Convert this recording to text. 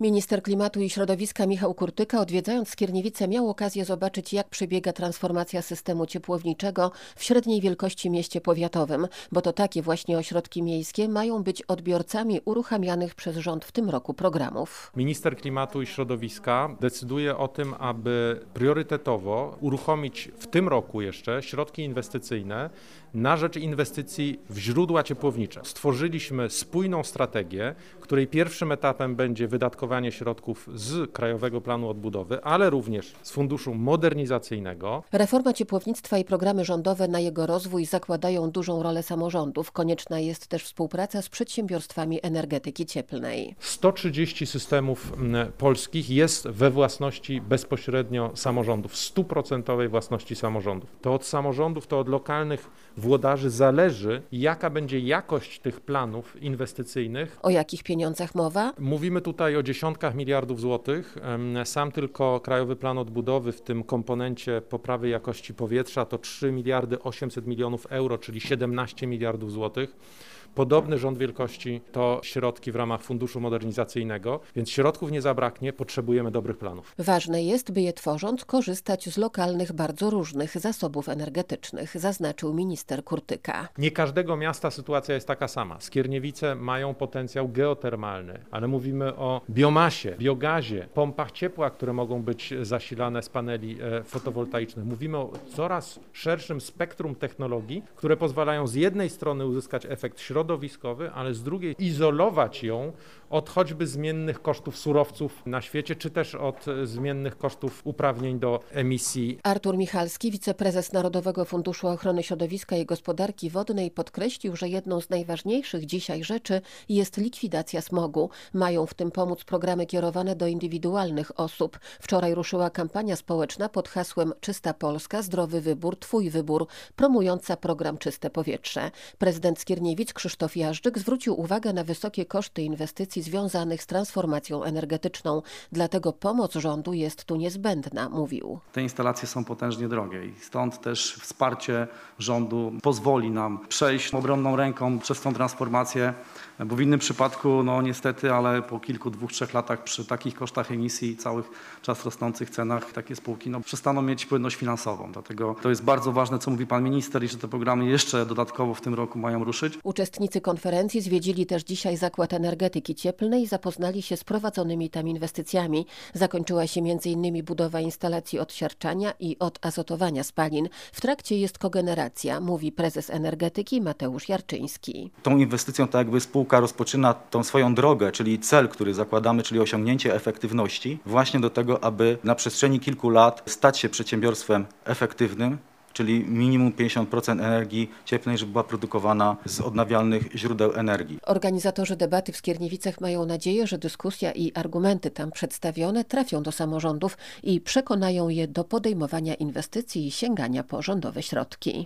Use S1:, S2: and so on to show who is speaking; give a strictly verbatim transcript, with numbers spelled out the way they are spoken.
S1: Minister klimatu i środowiska Michał Kurtyka, odwiedzając Skierniewice, miał okazję zobaczyć, jak przebiega transformacja systemu ciepłowniczego w średniej wielkości mieście powiatowym, bo to takie właśnie ośrodki miejskie mają być odbiorcami uruchamianych przez rząd w tym roku programów.
S2: Minister klimatu i środowiska decyduje o tym, aby priorytetowo uruchomić w tym roku jeszcze środki inwestycyjne na rzecz inwestycji w źródła ciepłownicze. Stworzyliśmy spójną strategię, której pierwszym etapem będzie wydatkowanie środków z Krajowego Planu Odbudowy, ale również z Funduszu Modernizacyjnego.
S1: Reforma ciepłownictwa i programy rządowe na jego rozwój zakładają dużą rolę samorządów. Konieczna jest też współpraca z przedsiębiorstwami energetyki cieplnej.
S2: sto trzydzieści systemów polskich jest we własności bezpośrednio samorządów, stuprocentowej własności samorządów. To od samorządów, to od lokalnych włodarzy zależy, jaka będzie jakość tych planów inwestycyjnych.
S1: O jakich pieniądzach mowa?
S2: Mówimy tutaj o dziesiątkach miliardów złotych. Sam tylko Krajowy Plan Odbudowy w tym komponencie poprawy jakości powietrza to trzy miliardy osiemset milionów euro, czyli siedemnaście miliardów złotych. Podobny rząd wielkości to środki w ramach Funduszu Modernizacyjnego, więc środków nie zabraknie, potrzebujemy dobrych planów.
S1: Ważne jest, by je tworząc, korzystać z lokalnych, bardzo różnych zasobów energetycznych, zaznaczył minister Kurtyka.
S2: Nie każdego miasta sytuacja jest taka sama. Skierniewice mają potencjał geotermalny, ale mówimy o biomasie, biogazie, pompach ciepła, które mogą być zasilane z paneli fotowoltaicznych. Mówimy o coraz szerszym spektrum technologii, które pozwalają z jednej strony uzyskać efekt środowiskowy, środowiskowy, ale z drugiej izolować ją od choćby zmiennych kosztów surowców na świecie, czy też od zmiennych kosztów uprawnień do emisji.
S1: Artur Michalski, wiceprezes Narodowego Funduszu Ochrony Środowiska i Gospodarki Wodnej, podkreślił, że jedną z najważniejszych dzisiaj rzeczy jest likwidacja smogu. Mają w tym pomóc programy kierowane do indywidualnych osób. Wczoraj ruszyła kampania społeczna pod hasłem Czysta Polska, zdrowy wybór, twój wybór, promująca program Czyste Powietrze. Prezydent Skierniewic Krzysztof Jażdżyk zwrócił uwagę na wysokie koszty inwestycji związanych z transformacją energetyczną. Dlatego pomoc rządu jest tu niezbędna, mówił.
S3: Te instalacje są potężnie drogie i stąd też wsparcie rządu pozwoli nam przejść obronną ręką przez tą transformację, bo w innym przypadku, no niestety, ale po kilku, dwóch, trzech latach przy takich kosztach emisji i całych czas rosnących cenach takie spółki no, przestaną mieć płynność finansową. Dlatego to jest bardzo ważne, co mówi pan minister i że te programy jeszcze dodatkowo w tym roku mają ruszyć.
S1: Uczestnicy konferencji zwiedzili też dzisiaj Zakład Energetyki Cieplnej i zapoznali się z prowadzonymi tam inwestycjami. Zakończyła się między innymi budowa instalacji odsiarczania i odazotowania spalin. W trakcie jest kogeneracja, mówi prezes energetyki Mateusz Jarczyński.
S4: Tą inwestycją tak jakby spółka rozpoczyna tą swoją drogę, czyli cel, który zakładamy, czyli osiągnięcie efektywności, właśnie do tego, aby na przestrzeni kilku lat stać się przedsiębiorstwem efektywnym, czyli minimum pięćdziesiąt procent energii cieplnej, żeby była produkowana z odnawialnych źródeł energii.
S1: Organizatorzy debaty w Skierniewicach mają nadzieję, że dyskusja i argumenty tam przedstawione trafią do samorządów i przekonają je do podejmowania inwestycji i sięgania po rządowe środki.